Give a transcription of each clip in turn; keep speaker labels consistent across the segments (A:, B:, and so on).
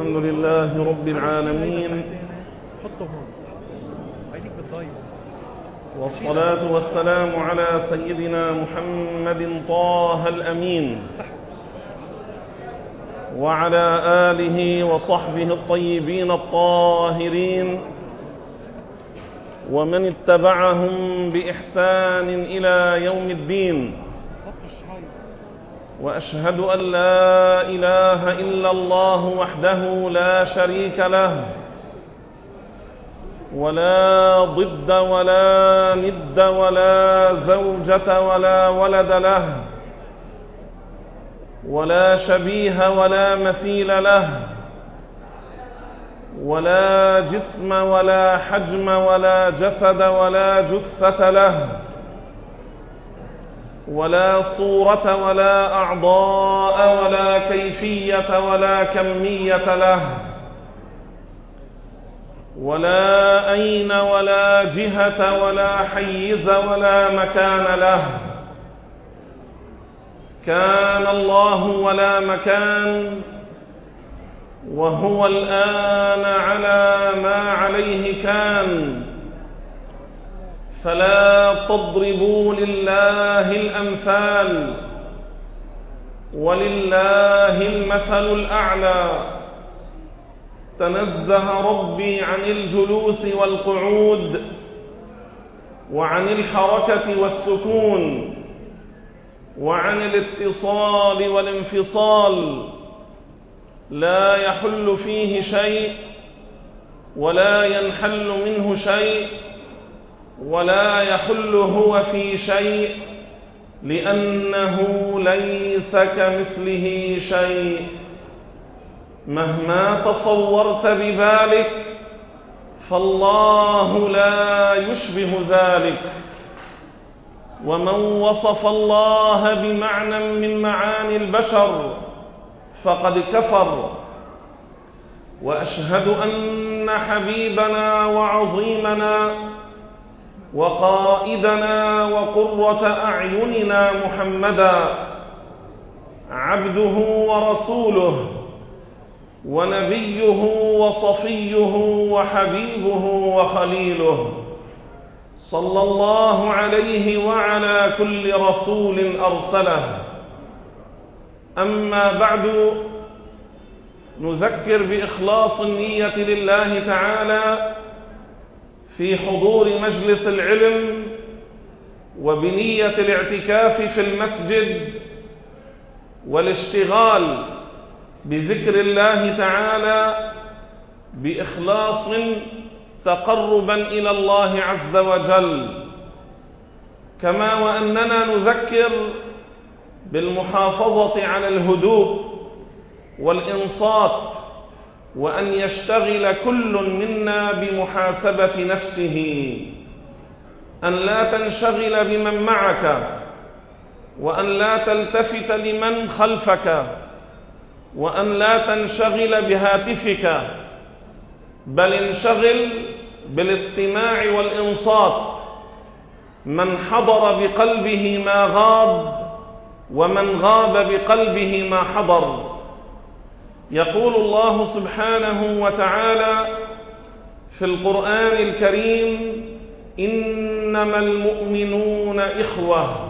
A: الحمد لله رب العالمين، والصلاة والسلام على سيدنا محمد طه الأمين وعلى آله وصحبه الطيبين الطاهرين ومن اتبعهم بإحسان إلى يوم الدين. وأشهد أن لا إله إلا الله وحده لا شريك له، ولا ضد ولا ند ولا زوجة ولا ولد له، ولا شبيه ولا مثيل له، ولا جسم ولا حجم ولا جسد ولا جثة له، ولا صورة ولا أعضاء ولا كيفية ولا كمية له، ولا أين ولا جهة ولا حيز ولا مكان له. كان الله ولا مكان، وهو الآن على ما عليه كان. فلا تضربوا لله الأمثال، ولله المثل الأعلى. تنزه ربي عن الجلوس والقعود، وعن الحركة والسكون، وعن الاتصال والانفصال. لا يحل فيه شيء، ولا ينحل منه شيء، ولا يحل هو في شيء، لأنه ليس كمثله شيء. مهما تصورت بذلك فالله لا يشبه ذلك. ومن وصف الله بمعنى من معاني البشر فقد كفر. وأشهد أن حبيبنا وعظيمنا وقائدنا وقرة أعيننا محمدا عبده ورسوله ونبيه وصفيه وحبيبه وخليله، صلى الله عليه وعلى كل رسول أرسله. أما بعد، نذكر بإخلاص النية لله تعالى في حضور مجلس العلم، وبنية الاعتكاف في المسجد، والاشتغال بذكر الله تعالى بإخلاص تقربا إلى الله عز وجل. كما وأننا نذكر بالمحافظة على الهدوء والإنصات، وأن يشتغل كل منا بمحاسبة نفسه، أن لا تنشغل بمن معك، وأن لا تلتفت لمن خلفك، وأن لا تنشغل بهاتفك، بل انشغل بالاستماع والإنصات. من حضر بقلبه ما غاب، ومن غاب بقلبه ما حضر. يقول الله سبحانه وتعالى في القرآن الكريم: إنما المؤمنون إخوة.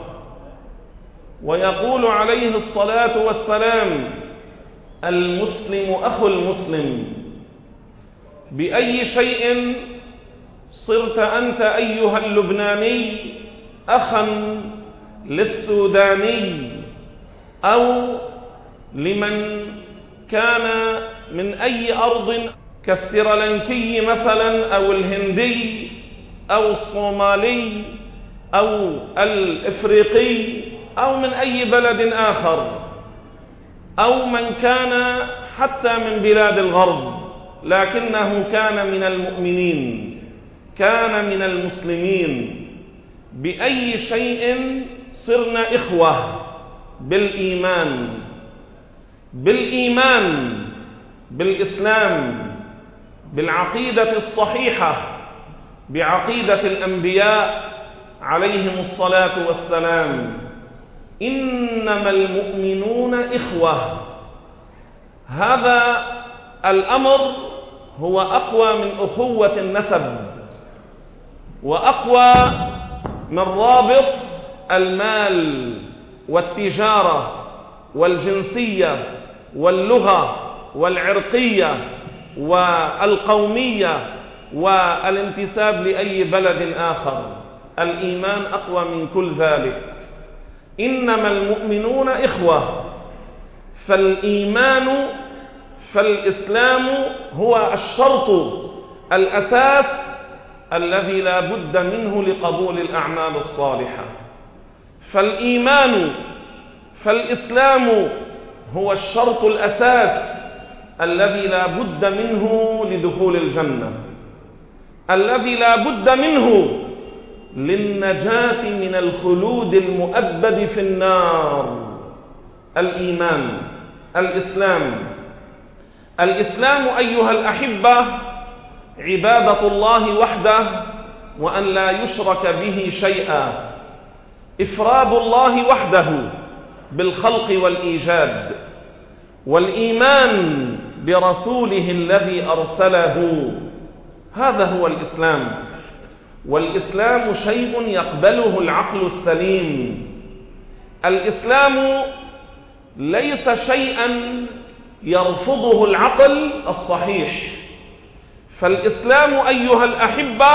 A: ويقول عليه الصلاة والسلام: المسلم أخو المسلم. بأي شيء صرت أنت أيها اللبناني أخا للسوداني، أو لمن كان من أي أرض كالسريلانكي مثلا، أو الهندي، أو الصومالي، أو الإفريقي، أو من أي بلد آخر، أو من كان حتى من بلاد الغرب، لكنه كان من المؤمنين، كان من المسلمين. بأي شيء صرنا إخوة؟ بالإيمان، بالإيمان بالإسلام، بالعقيدة الصحيحة، بعقيدة الأنبياء عليهم الصلاة والسلام. إنما المؤمنون إخوة. هذا الأمر هو أقوى من أخوة النسب، وأقوى من رابط المال والتجارة والجنسية واللغة والعرقية والقومية والانتساب لأي بلد آخر. الإيمان أقوى من كل ذلك. إنما المؤمنون إخوة. فالإسلام هو الشرط الأساس الذي لا بد منه لقبول الأعمال الصالحة. فالإسلام هو الشرط الأساس الذي لا بد منه لدخول الجنة، الذي لا بد منه للنجاة من الخلود المؤبد في النار. الإسلام أيها الأحبة عبادة الله وحده، وأن لا يشرك به شيئا، إفراد الله وحده بالخلق والإيجاد، والإيمان برسوله الذي أرسله. هذا هو الإسلام. والإسلام شيء يقبله العقل السليم. الإسلام ليس شيئا يرفضه العقل الصحيح. فالإسلام أيها الأحبة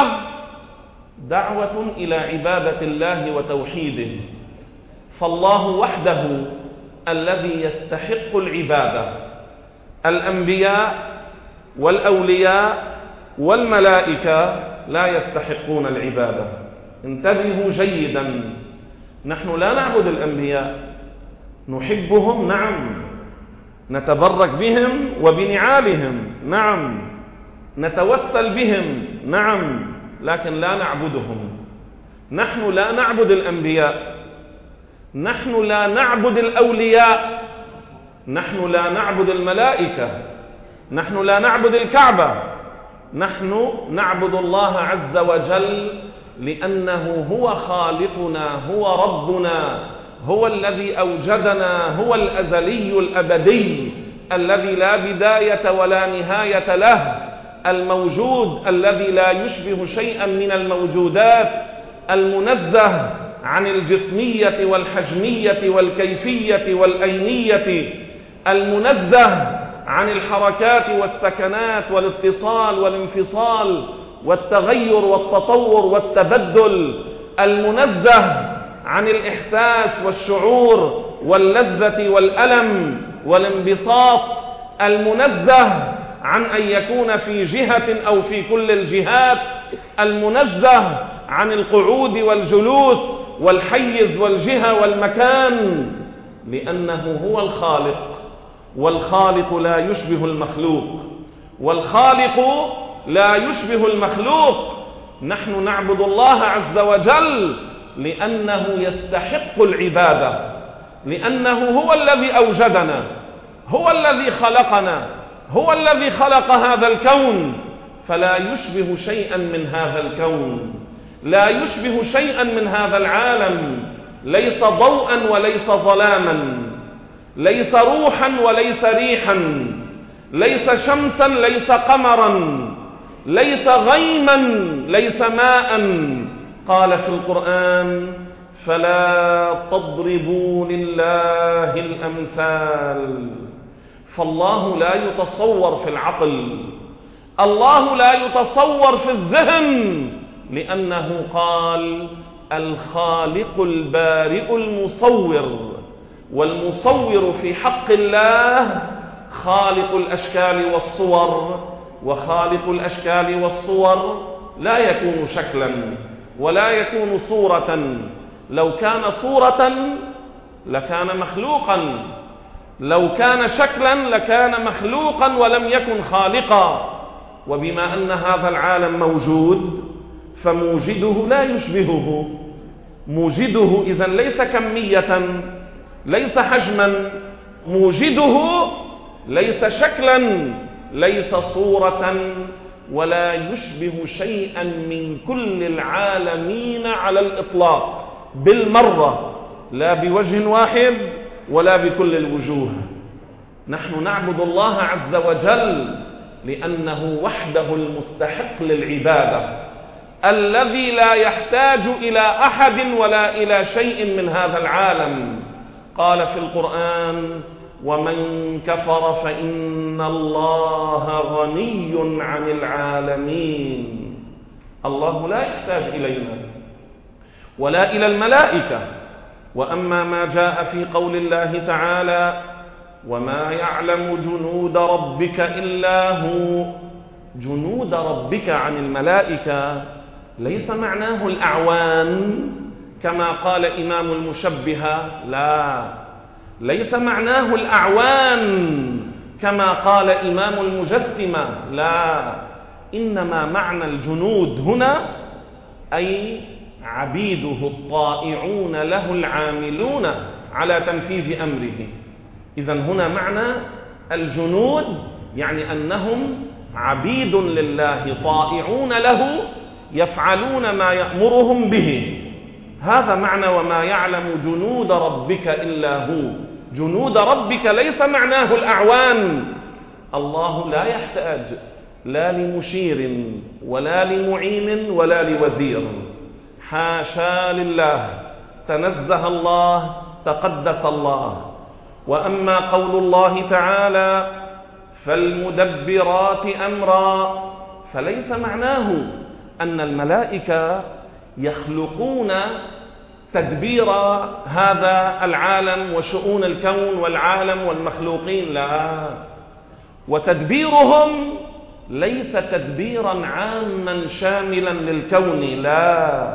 A: دعوة إلى عبادة الله وتوحيده، فالله وحده الذي يستحق العبادة. الأنبياء والأولياء والملائكة لا يستحقون العبادة. انتبهوا جيدا، نحن لا نعبد الأنبياء، نحبهم نعم، نتبرك بهم وبنعالهم نعم، نتوسل بهم نعم، لكن لا نعبدهم. نحن لا نعبد الأنبياء، نحن لا نعبد الأولياء، نحن لا نعبد الملائكة، نحن لا نعبد الكعبة، نحن نعبد الله عز وجل لأنه هو خالقنا، هو ربنا، هو الذي أوجدنا، هو الأزلي الأبدي الذي لا بداية ولا نهاية له، الموجود الذي لا يشبه شيئا من الموجودات، المنزه عن الجسمية والحجمية والكيفية والأينية، المنزه عن الحركات والسكنات والاتصال والانفصال والتغير والتطور والتبدل، المنزه عن الإحساس والشعور واللذة والألم والانبساط، المنزه عن أن يكون في جهة أو في كل الجهات، المنزه عن القعود والجلوس والحيز والجهة والمكان، لأنه هو الخالق، والخالق لا يشبه المخلوق، والخالق لا يشبه المخلوق. نحن نعبد الله عز وجل لأنه يستحق العبادة، لأنه هو الذي أوجدنا، هو الذي خلقنا، هو الذي خلق هذا الكون، فلا يشبه شيئا من هذا الكون، لا يشبه شيئا من هذا العالم، ليس ضوءا وليس ظلاما، ليس روحا وليس ريحا، ليس شمسا ليس قمرا، ليس غيما ليس ماء. قال في القرآن: فلا تضربوا لله الأمثال. فالله لا يتصور في العقل، الله لا يتصور في الذهن، لأنه قال: الخالق البارئ المصور، والمصور في حق الله خالق الأشكال والصور، وخالق الأشكال والصور لا يكون شكلا ولا يكون صورة. لو كان صورة لكان مخلوقا، لو كان شكلا لكان مخلوقا ولم يكن خالقا. وبما أن هذا العالم موجود فموجده لا يشبهه، موجده إذن ليس كمية، ليس حجما، موجده ليس شكلا، ليس صورة، ولا يشبه شيئا من كل العالمين على الإطلاق بالمرة، لا بوجه واحد ولا بكل الوجوه. نحن نعبد الله عز وجل لأنه وحده المستحق للعبادة، الذي لا يحتاج إلى أحد ولا إلى شيء من هذا العالم. قال في القرآن: ومن كفر فإن الله غني عن العالمين. الله لا يحتاج إلينا ولا إلى الملائكة. وأما ما جاء في قول الله تعالى: وما يعلم جنود ربك إلا هو، جنود ربك عن الملائكة ليس معناه الأعوان كما قال إمام المشبهة، لا، ليس معناه الأعوان كما قال إمام المجسمة، لا، إنما معنى الجنود هنا أي عبيده الطائعون له العاملون على تنفيذ أمره. إذن هنا معنى الجنود يعني أنهم عبيد لله طائعون له يفعلون ما يأمرهم به. هذا معنى وما يعلم جنود ربك إلا هو. جنود ربك ليس معناه الأعوان. الله لا يحتاج لا لمشير ولا لمعين ولا لوزير، حاشا لله، تنزه الله، تقدس الله. وأما قول الله تعالى: فالمدبرات أمرا، فليس معناه أن الملائكة يخلقون تدبير هذا العالم وشؤون الكون والعالم والمخلوقين، لا، وتدبيرهم ليس تدبيرا عاما شاملا للكون، لا.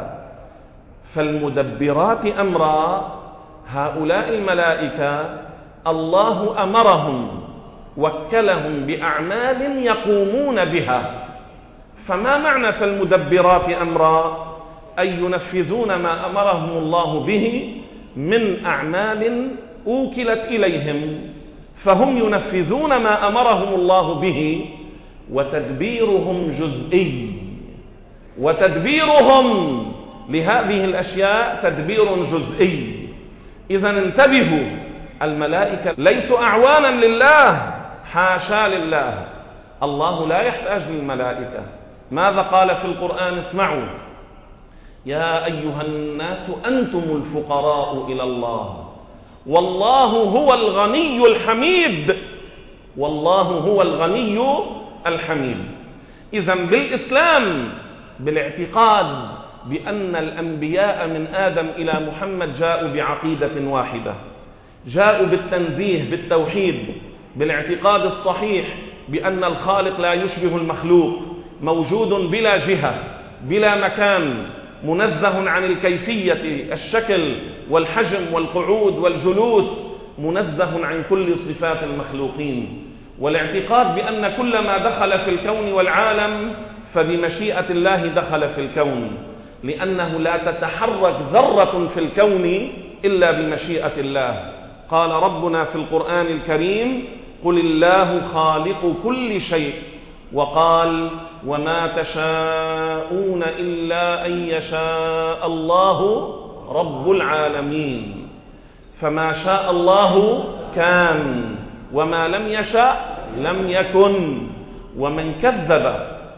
A: فالمدبرات أمرا، هؤلاء الملائكة الله أمرهم، وكلهم بأعمال يقومون بها. فما معنى فالمدبرات أمرا؟ أي ينفذون ما أمرهم الله به من أعمال أوكلت إليهم، فهم ينفذون ما أمرهم الله به، وتدبيرهم جزئي، وتدبيرهم لهذه الأشياء تدبير جزئي. إذا انتبهوا، الملائكة ليسوا أعوانا لله، حاشا لله. الله لا يحتاج للملائكة. ماذا قال في القرآن؟ اسمعوا: يا أيها الناس أنتم الفقراء إلى الله والله هو الغني الحميد. والله هو الغني الحميد. إذن بالإسلام، بالاعتقاد بأن الأنبياء من آدم إلى محمد جاءوا بعقيدة واحدة، جاءوا بالتنزيه بالتوحيد، بالاعتقاد الصحيح بأن الخالق لا يشبه المخلوق، موجود بلا جهة بلا مكان، منزه عن الكيفية، الشكل والحجم والقعود والجلوس، منزه عن كل صفات المخلوقين. والاعتقاد بأن كل ما دخل في الكون والعالم فبمشيئة الله دخل في الكون، لأنه لا تتحرك ذرة في الكون إلا بمشيئة الله. قال ربنا في القرآن الكريم: قل الله خالق كل شيء، وقال: وما تشاءون إلا أن يشاء الله رب العالمين. فما شاء الله كان، وما لم يشاء لم يكن. ومن كذب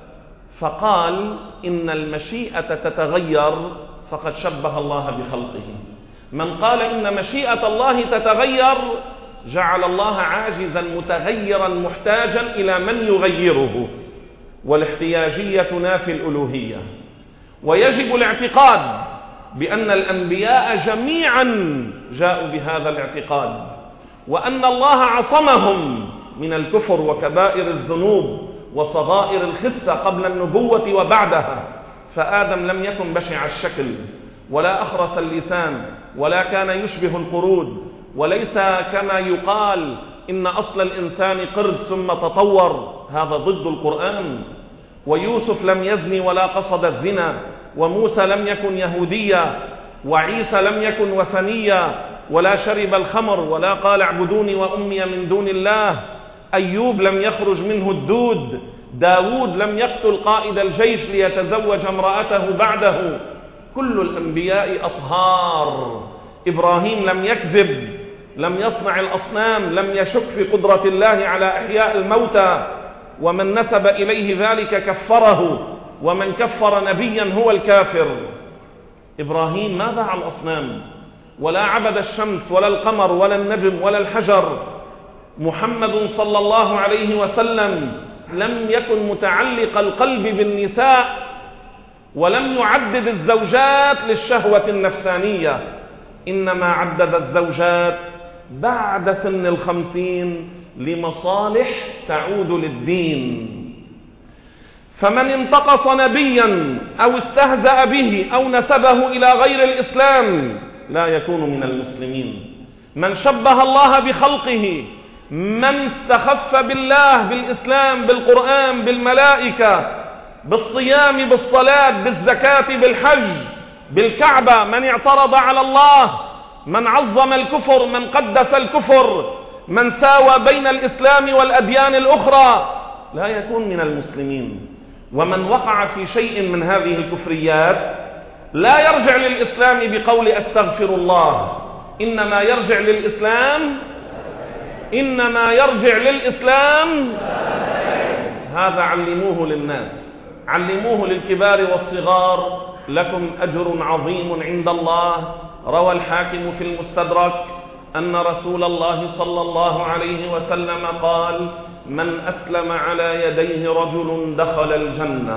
A: فقال إن المشيئة تتغير فقد شبه الله بخلقه. من قال إن مشيئة الله تتغير جعل الله عاجزا متغيرا محتاجا إلى من يغيره، والاحتياجية تنافي الألوهية. ويجب الاعتقاد بأن الأنبياء جميعا جاءوا بهذا الاعتقاد، وأن الله عصمهم من الكفر وكبائر الذنوب وصغائر الخسة قبل النبوة وبعدها. فآدم لم يكن بشع الشكل ولا أخرس اللسان ولا كان يشبه القرود، وليس كما يقال إن أصل الإنسان قرد ثم تطور، هذا ضد القرآن. ويوسف لم يزني ولا قصد الزنا، وموسى لم يكن يهوديا، وعيسى لم يكن وثنيا، ولا شرب الخمر، ولا قال اعبدوني وأمي من دون الله. أيوب لم يخرج منه الدود، داود لم يقتل قائد الجيش ليتزوج امرأته بعده. كل الأنبياء أطهار. إبراهيم لم يكذب لم يصنع الأصنام، لم يشك في قدرة الله على إحياء الموتى، ومن نسب إليه ذلك كفره، ومن كفر نبيا هو الكافر. إبراهيم ما باع الأصنام ولا عبد الشمس ولا القمر ولا النجم ولا الحجر. محمد صلى الله عليه وسلم لم يكن متعلق القلب بالنساء، ولم يعدد الزوجات للشهوة النفسانية، إنما عدد الزوجات بعد سن 50 لمصالح تعود للدين. فمن انتقص نبيا أو استهزأ به أو نسبه إلى غير الإسلام لا يكون من المسلمين. من شبه الله بخلقه، من استخف بالله، بالإسلام، بالقرآن، بالملائكة، بالصيام، بالصلاة، بالزكاة، بالحج، بالكعبة، من اعترض على الله، من عظم الكفر، من قدس الكفر، من ساوى بين الإسلام والأديان الأخرى لا يكون من المسلمين. ومن وقع في شيء من هذه الكفريات لا يرجع للإسلام بقول أستغفر الله، إنما يرجع للإسلام. هذا علموه للناس، علموه للكبار والصغار، لكم أجر عظيم عند الله. روى الحاكم في المستدرك أن رسول الله صلى الله عليه وسلم قال: من أسلم على يديه رجل دخل الجنة.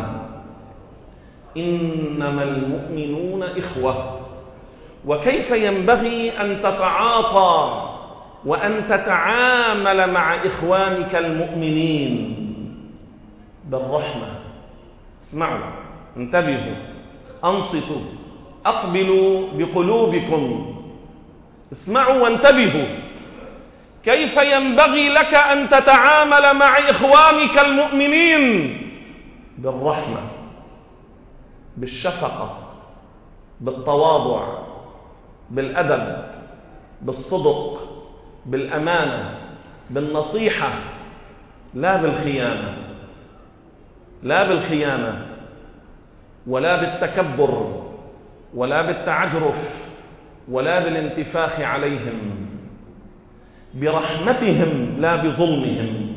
A: إنما المؤمنون إخوة. وكيف ينبغي أن تتعاطى وأن تتعامل مع إخوانك المؤمنين؟ بالرحمة. اسمعوا، انتبهوا، أنصتوا، أقبلوا بقلوبكم، اسمعوا وانتبهوا. كيف ينبغي لك أن تتعامل مع إخوانك المؤمنين؟ بالرحمة، بالشفقة، بالتواضع، بالأدب، بالصدق، بالأمانة، بالنصيحة، لا بالخيانة ولا بالتكبر ولا بالتعجرف ولا بالانتفاخ عليهم. برحمتهم لا بظلمهم.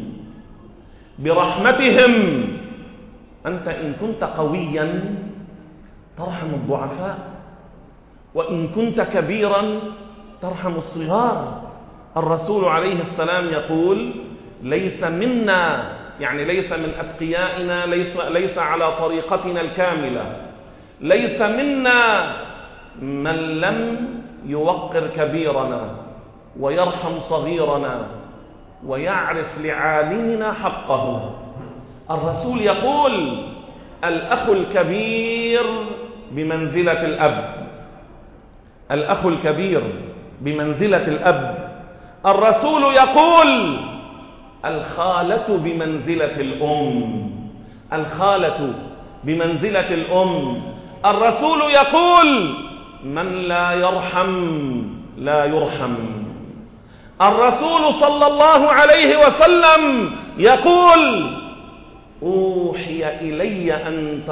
A: برحمتهم. أنت إن كنت قويا ترحم الضعفاء، وإن كنت كبيرا ترحم الصغار. الرسول عليه السلام يقول: ليس منا، يعني ليس من أتقيائنا، ليس على طريقتنا الكاملة، ليس منا من لم يوقر كبيرنا ويرحم صغيرنا ويعرف لعالمنا حقه. الرسول يقول: الأخ الكبير بمنزلة الأب. الأخ الكبير بمنزلة الأب. الرسول يقول: الخالة بمنزلة الأم. الخالة بمنزلة الأم. الرسول يقول: من لا يرحم لا يرحم. الرسول صلى الله عليه وسلم يقول: أوحي إلي أن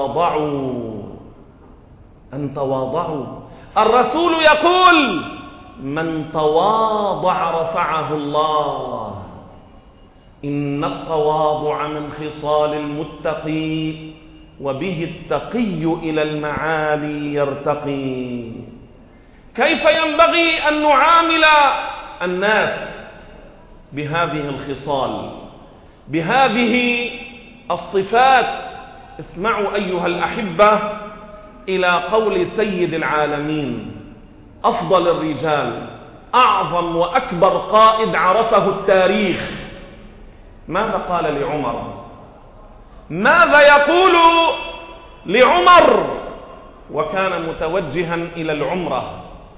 A: تواضعوا. الرسول يقول: من تواضع رفعه الله. إن التواضع من خصال المتقي، وبه التقي إلى المعالي يرتقي. كيف ينبغي أن نعامل الناس بهذه الخصال، بهذه الصفات؟ اسمعوا أيها الأحبة إلى قول سيد العالمين، أفضل الرجال، أعظم وأكبر قائد عرفه التاريخ. ماذا قال لعمر؟ ماذا يقول لعمر وكان متوجها إلى العمرة؟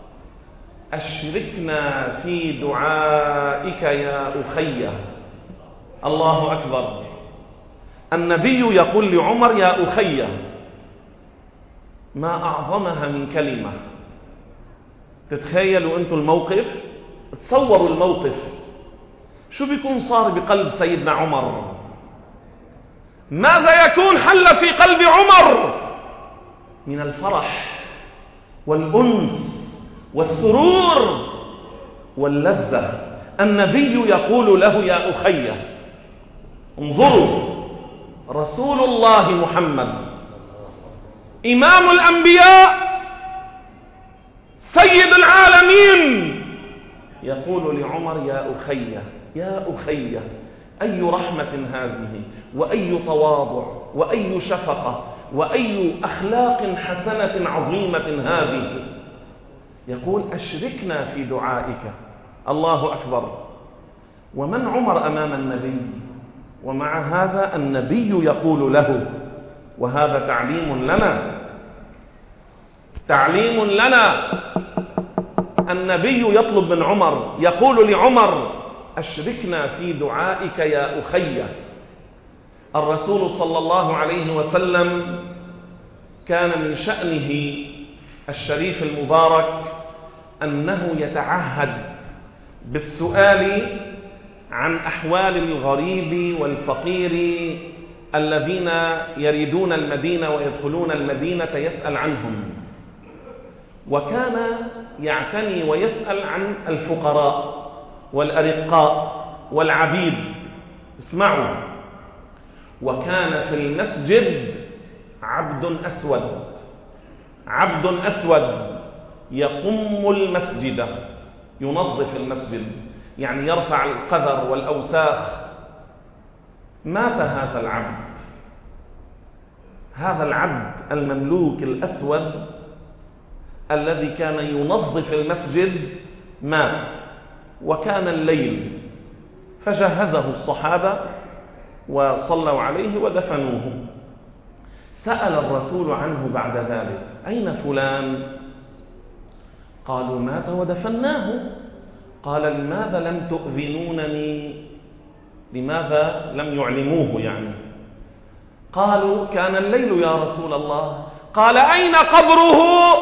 A: أشركنا في دعائك يا أخي. الله أكبر. النبي يقول لعمر: يا أخي. ما أعظمها من كلمة. تتخيلوا أنتم الموقف، تصوروا الموقف، شو بيكون صار بقلب سيدنا عمر؟ ماذا يكون حل في قلب عمر من الفرح والأنس والسرور؟ واللذة. النبي يقول له يا أخي. انظروا، رسول الله محمد إمام الأنبياء سيد العالمين يقول لعمر يا أخي يا أخي. أي رحمة هذه، وأي تواضع، وأي شفقة، وأي أخلاق حسنة عظيمة هذه. يقول أشركنا في دعائك. الله أكبر. ومن عمر أمام النبي؟ ومع هذا النبي يقول له، وهذا تعليم لنا، تعليم لنا. النبي يطلب من عمر، يقول لعمر أشركنا في دعائك يا أخي. الرسول صلى الله عليه وسلم كان من شأنه الشريف المبارك أنه يتعهد بالسؤال عن أحوال الغريب والفقير الذين يريدون المدينة ويدخلون المدينة، يسأل عنهم. وكان يعتني ويسأل عن الفقراء والأرقاء والعبيد. اسمعوا، وكان في المسجد عبد أسود، عبد أسود يقم المسجد، ينظف المسجد، يعني يرفع القذر والأوساخ. مات هذا العبد، هذا العبد المملوك الأسود الذي كان ينظف المسجد مات، وكان الليل، فجهزه الصحابة وصلوا عليه ودفنوه. سأل الرسول عنه بعد ذلك أين فلان؟ قالوا مات ودفناه. قال لماذا لم تؤذنونني؟ لماذا لم يعلموه يعني؟ قالوا كان الليل يا رسول الله. قال أين قبره؟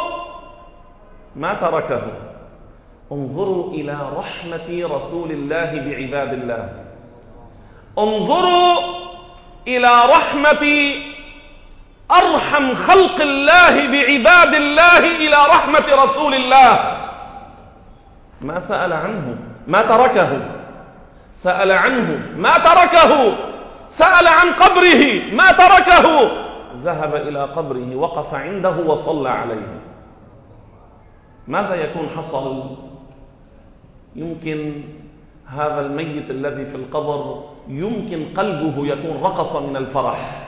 A: ما تركه. انظروا إلى رحمة رسول الله بعباد الله، انظروا إلى رحمة أرحم خلق الله بعباد الله إلى رحمة رسول الله. ما سأل عنه، ما تركه. سأل عنه، ما تركه. سأل عن قبره، ما تركه. ذهب إلى قبره، وقف عنده وصلى عليه. ماذا يكون حصل؟ يمكن هذا الميت الذي في القبر يمكن قلبه يكون رقص من الفرح،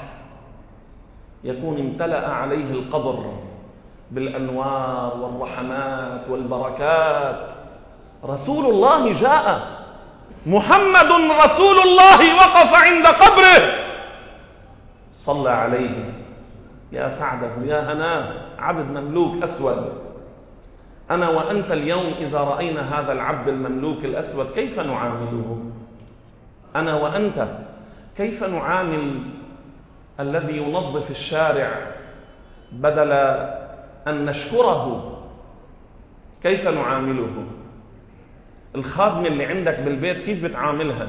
A: يكون امتلأ عليه القبر بالأنوار والرحمات والبركات. رسول الله جاء، محمد رسول الله وقف عند قبره صلى عليه. يا سعده، يا هناه، عبد مملوك أسود. أنا وأنت اليوم إذا رأينا هذا العبد المملوك الأسود كيف نعامله؟ أنا وأنت كيف نعامل الذي ينظف الشارع بدل أن نشكره؟ كيف نعامله؟ الخادمة اللي عندك بالبيت كيف بتعاملها؟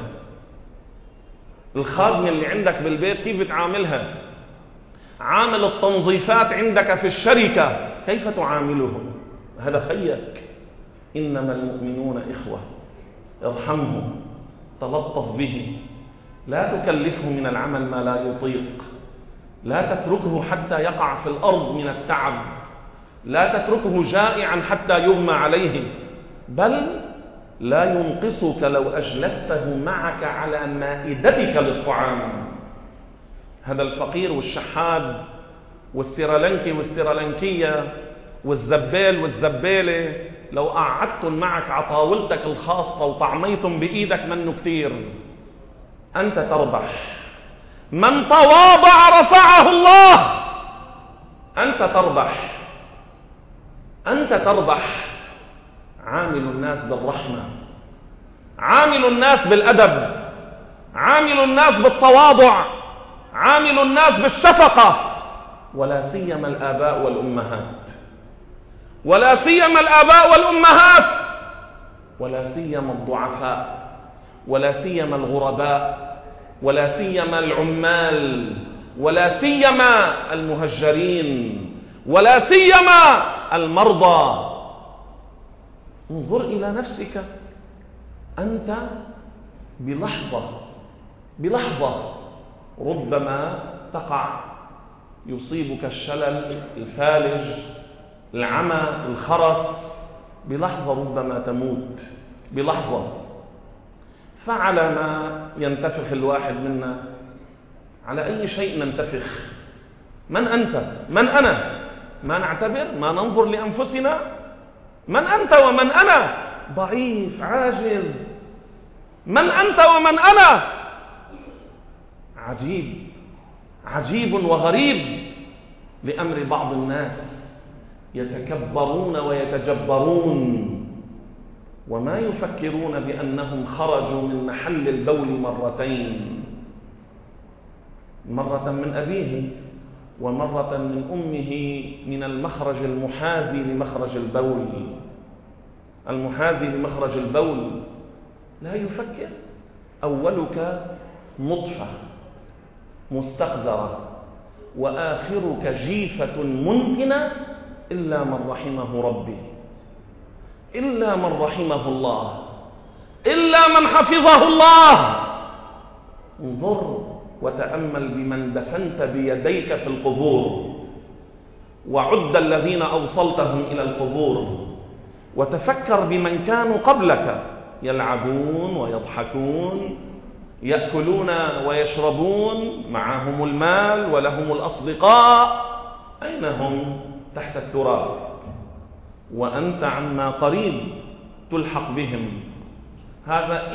A: الخادمة اللي عندك بالبيت كيف بتعاملها؟ عامل التنظيفات عندك في الشركة كيف تعاملهم؟ هذا خيك. إنما المؤمنون إخوة، ارحمهم، تلطف به، لا تكلفه من العمل ما لا يطيق، لا تتركه حتى يقع في الأرض من التعب، لا تتركه جائعا حتى يغمى عليه، بل لا ينقصك لو أجلسته معك على مائدتك للطعام. هذا الفقير والشحاد والسيرالنكي والسيرالنكية والزبال والزبالة لو قعدتم معك عطاولتك الخاصة وطعميتم بإيدك منه كتير. أنت تربح. من تواضع رفعه الله. أنت تربح، أنت تربح. عامل الناس بالرحمة، عامل الناس بالأدب، عامل الناس بالتواضع، عامل الناس بالشفقة، ولا سيما الآباء والأمهات، ولا سيما الآباء والأمهات، ولا سيما الضعفاء، ولا سيما الغرباء، ولا سيما العمال، ولا سيما المهجرين، ولا سيما المرضى. انظر إلى نفسك، أنت بلحظة ربما تقع، يصيبك الشلل، الفالج، العمى، الخرس، بلحظة ربما تموت، بلحظة. فعلى ما ينتفخ الواحد منا؟ على أي شيء ننتفخ؟ من أنت؟ من أنا؟ ما نعتبر؟ ما ننظر لأنفسنا؟ من أنت ومن أنا؟ ضعيف، عاجز. من أنت ومن أنا؟ عجيب وغريب لأمر بعض الناس، يتكبرون ويتجبرون وما يفكرون بأنهم خرجوا من محل البول مرتين، مرة من أبيه ومرة من أمه، من المخرج المحاذي لمخرج البول. المحاذي لمخرج البول لا يفكر. أولك نطفة مستقذرة وآخرك جيفة منتنة، إلا من رحمه ربي، إلا من رحمه الله، إلا من حفظه الله. انظر وتأمل بمن دفنت بيديك في القبور، وعد الذين أوصلتهم إلى القبور، وتفكر بمن كانوا قبلك يلعبون ويضحكون، يأكلون ويشربون، معهم المال ولهم الأصدقاء، أين هم؟ تحت التراب، وأنت عما قريب تلحق بهم. هذا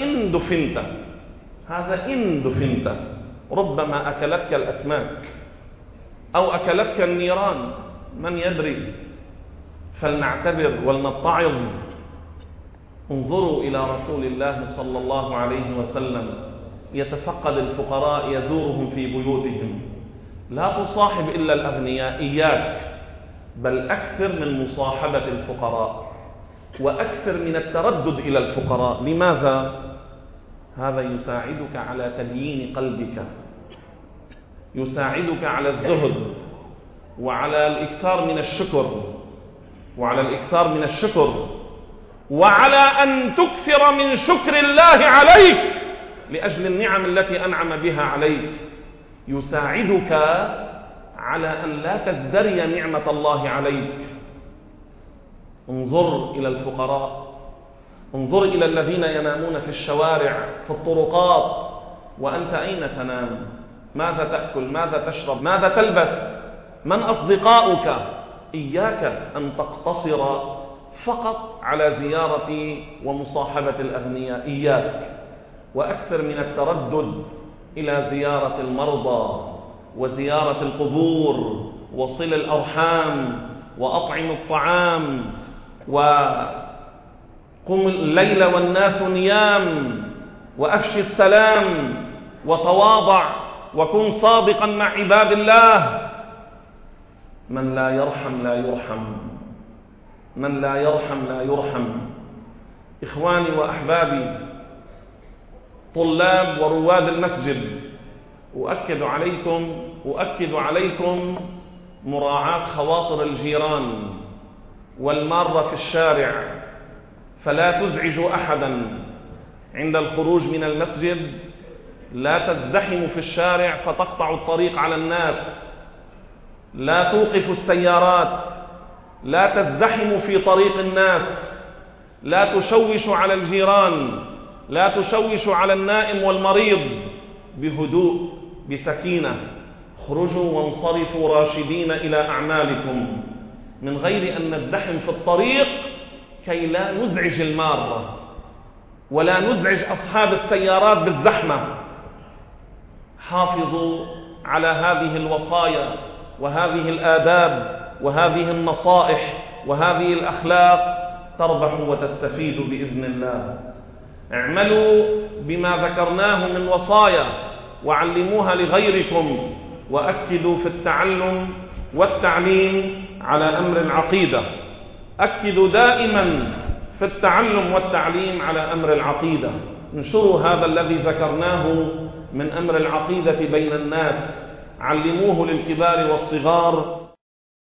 A: إن دفنت، ربما أكلتك الأسماك أو أكلتك النيران، من يدري؟ فلنعتبر ولنتعظ. انظروا إلى رسول الله صلى الله عليه وسلم يتفقد الفقراء، يزورهم في بيوتهم. لا تصاحب إلا الأغنياء، إياك، بل أكثر من مصاحبة الفقراء وأكثر من التردد إلى الفقراء. لماذا؟ هذا يساعدك على تليين قلبك، يساعدك على الزهد وعلى الإكثار من الشكر وعلى أن تكثر من شكر الله عليك لأجل النعم التي أنعم بها عليك. يساعدك على أن لا تزدري نعمة الله عليك. انظر إلى الفقراء، انظر إلى الذين ينامون في الشوارع، في الطرقات، وأنت أين تنام؟ ماذا تأكل؟ ماذا تشرب؟ ماذا تلبس؟ من أصدقاؤك؟ إياك أن تقتصر فقط على زيارة ومصاحبة الأغنياء، إياك، وأكثر من التردد إلى زيارة المرضى وزيارة القبور وصل الأرحام وأطعم الطعام وقم الليل والناس نيام وأفشي السلام وتواضع وكن صادقا مع عباد الله. من لا يرحم لا يرحم، من لا يرحم لا يرحم. إخواني وأحبابي طلاب ورواد المسجد، أؤكد عليكم مراعاة خواطر الجيران والمارة في الشارع، فلا تزعجوا أحدا عند الخروج من المسجد. لا تزدحموا في الشارع فتقطعوا الطريق على الناس، لا توقفوا السيارات، لا تزدحموا في طريق الناس، لا تشوشوا على الجيران، لا تشوشوا على النائم والمريض. بهدوء، بسكينة، خرجوا وانصرفوا راشدين إلى أعمالكم من غير أن نزدحم في الطريق كي لا نزعج المارة ولا نزعج أصحاب السيارات بالزحمة. حافظوا على هذه الوصايا وهذه الآداب وهذه النصائح وهذه الأخلاق، تربحوا وتستفيدوا بإذن الله. اعملوا بما ذكرناه من وصايا وعلموها لغيركم، وأكدوا في التعلم والتعليم على أمر العقيدة. أكدوا دائما في التعلم والتعليم على أمر العقيدة. انشروا هذا الذي ذكرناه من أمر العقيدة بين الناس، علموه للكبار والصغار